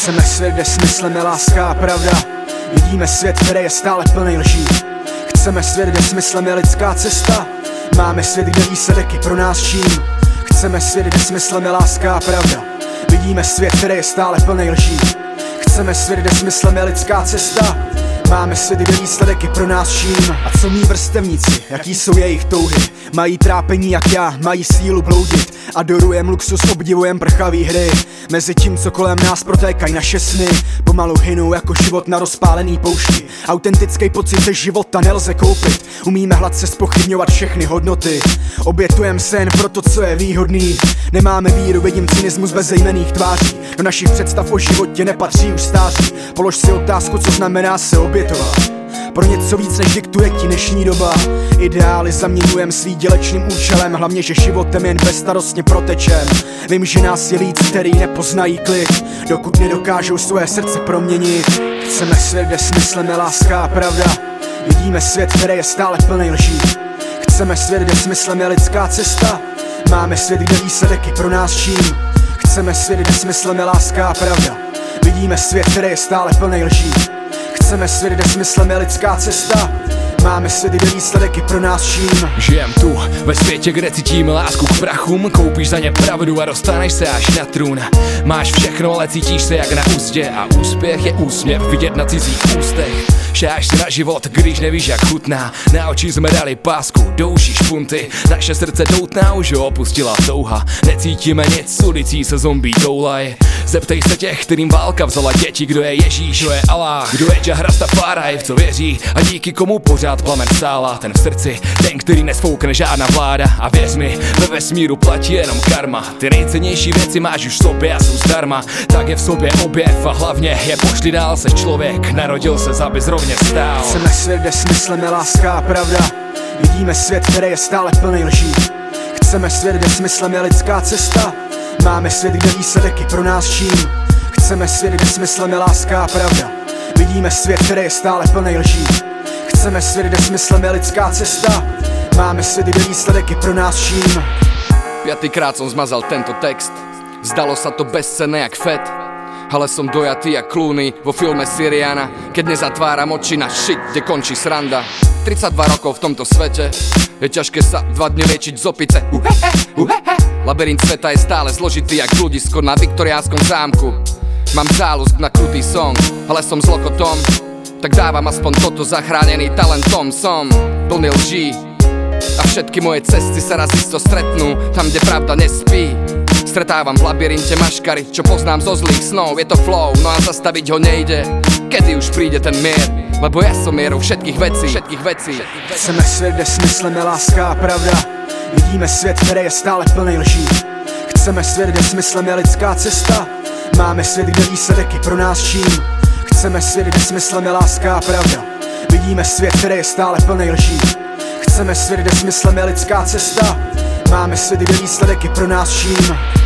Chceme svět, kde smyslem je láska a pravda. Vidíme svět, který je stále plný lží. Chceme svět, kde smyslem je lidská cesta. Máme svět, kde výsledek je pro nás čím. Chceme svět, kde smyslem je láska a pravda. Vidíme svět, který je stále plný lží. Chceme svět, kde smyslem je lidská cesta. Máme svět, kde výsledek je pro nás čím. A co mý vrstevníci, jaký jsou jejich touhy? Mají trápení jak já, mají sílu bloudit. Adorujem luxus, obdivujem prchavý hry. Mezi tím, co kolem nás protékají naše sny, pomalu hynou jako život na rozpálený poušti. Autentický pocit ze života nelze koupit. Umíme hladce zpochybňovat všechny hodnoty. Obětujem se jen pro to, co je výhodný. Nemáme víru, vidím cynismus bezejmenných tváří. Do našich představ o životě nepatří už stáří. Polož si otázku, co znamená se obětovat pro něco víc, než diktuje ti dnešní doba. Ideály zaměňujem svý dělečným účelem, hlavně, že životem jen bezstarostně protečem. Vím, že nás je víc, který nepoznají klid, dokud nedokážou své srdce proměnit. Chceme svět, kde smyslem je láska a pravda. Vidíme svět, který je stále plný lží. Chceme svět, kde smyslem je lidská cesta. Máme svět, kde výsledek je pro nás čím. Chceme svět, kde smyslem je láska a pravda. Vidíme svět, který je stále plný lží. Chceme svět, kde smyslem je lidská cesta. Máme svět, kde výsledek je pro nás čím. Žijem tu ve světě, kde cítíme lásku k prachům. Koupíš za ně pravdu a dostaneš se až na trůn. Máš všechno, ale cítíš se jak na ústě. A úspěch je úsměv vidět na cizích ústech. Šáš si na život, když nevíš jak chutná. Na oči jsme dali pásku, do uší špunty. Naše srdce doutná už ho opustila touha. Necítíme nic, ulicí se zombí toulaj. Zeptej se těch, kterým válka vzala děti. Kdo je Ježíš, kdo je Allah, kdo je Jah Rastafari, v co věří a díky komu pořád plamen stála. Ten v srdci, ten, který nesfoukne žádná vláda. A věř mi, ve vesmíru platí jenom karma. Ty nejcennější věci máš už v sobě a jsou zdarma. Tak je v sobě objev a hlavně je pošli dál. Seš člověk, narodil se, aby zrovně stál. Chceme svět, kde smyslem je láska a pravda. Vidíme svět, který je stále plný lží. Chceme svět, kde smyslem je lidská cesta. Máme svět, kde výsledek je pro nás čím. Chceme svět, kde smyslem je láska a pravda. Vidíme svět, který je stále plný lží. Chceme svět, kde smyslem je lidská cesta. Máme svět, kde výsledek je pro nás čím. 5krát som zmazal tento text. Zdalo sa to bezcenné jak fet, ale som dojatý jak Clooney vo filme Syriana. Keď nezatváram oči na shit, kde končí sranda. 32 rokov v tomto svete, je ťažké sa 2 dny liečiť z opice. Labyrint sveta je stále zložitý jak bludisko na viktoriánskom zámku. Mám záľusk na krutý song, ale som zlokotom. Tak dávam aspoň toto, zachránený talentom. Som plný lží a všetky moje cesty sa raz isto stretnú tam, kde pravda nespí. Stretávam v labyrinte maškary, čo poznám zo zlých snov. Je to flow, no a zastaviť ho nejde. Kedy už príde ten mier, lebo ja som mierou všetkých vecí. Chceme svět, kde smyslem je láska a pravda. Vidíme svět, který je stále plný lží. Chceme svět, kde smyslem je lidská cesta. Máme svět, kde výsledek je pro nás čím. Chceme svět, kde smyslem je láska a pravda. Vidíme svět, který je stále plný lží. Chceme svět, kde smyslem je lidská cesta. Máme svět, kde výsledek je pro nás čím.